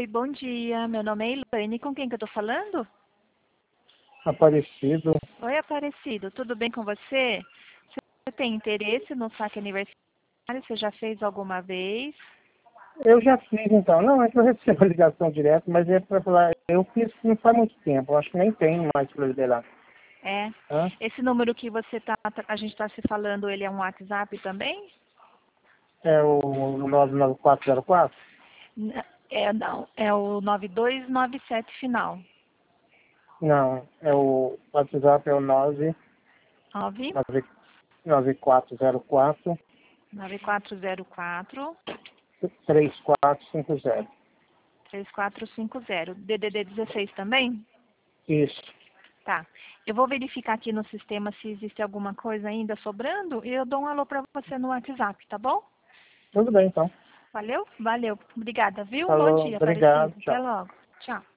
Oi, bom dia. Meu nome é Elaine. Com quem que eu tô falando? Aparecido. Oi, Aparecido. Tudo bem com você? Você tem interesse no saque aniversário? Você já fez alguma vez? Eu já fiz então. Não, é que eu recebo a ligação direto, mas é para falar, eu fiz não faz muito tempo, eu acho que nem tem mais para liberar. É. Hã? Esse número que a gente está se falando, ele é um WhatsApp também? É o 99404? Não. É o 9297 final. Não, é o WhatsApp é o 9 9404 9404 3450. 3450. DDD 16 também? Isso. Tá. Eu vou verificar aqui no sistema se existe alguma coisa ainda sobrando e eu dou um alô para você no WhatsApp, tá bom? Tudo bem então. Valeu? Valeu. Obrigada, viu? Um bom Falou, dia, obrigado, Aparecido. Até tchau. logo. Tchau.